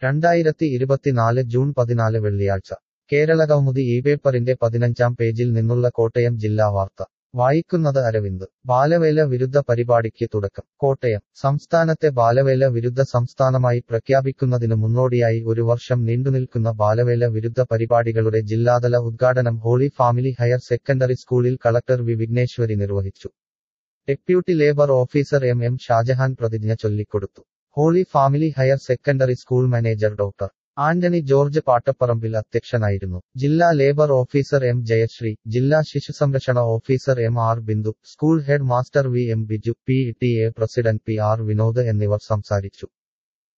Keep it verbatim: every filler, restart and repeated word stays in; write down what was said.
രണ്ടായിരത്തി ഇരുപത്തിനാല് ജൂൺ പതിനാല് വെള്ളിയാഴ്ച കേരളകൗമുദി ഈ പേപ്പറിന്റെ പതിനഞ്ചാം പേജിൽ നിന്നുള്ള കോട്ടയം ജില്ലാ വാർത്ത വായിക്കുന്നത് അരവിന്ദ് ബാലവേല വിരുദ്ധ പരിപാടിക്ക് തുടക്കം കോട്ടയം സംസ്ഥാനത്തെ ബാലവേല വിരുദ്ധ സംസ്ഥാനമായി പ്രഖ്യാപിക്കുന്നതിനു മുന്നോടിയായി ഒരു വർഷം നീണ്ടുനിൽക്കുന്ന ബാലവേല വിരുദ്ധ പരിപാടികളുടെ ജില്ലാതല ഉദ്ഘാടനം ഹോളി ഫാമിലി ഹയർ സെക്കൻഡറി സ്കൂളിൽ കളക്ടർ വി വിഘ്നേശ്വരി നിർവഹിച്ചു. Deputy labour officer M M Shajahan പ്രതിജ്ഞ ചൊല്ലിക്കൊടുത്തു. Holy Family Higher Secondary School manager doctor Antony George Pattaparambil അധ്യക്ഷനായിരുന്നു. ജില്ലാ ലേബർ ഓഫീസർ എം ജയശ്രീ, ജില്ലാ ശിശുസംരക്ഷണ officer M R Bindu, school headmaster V M Biju, P T A president P R Vinod എന്നിവർ സംസാരിച്ചു.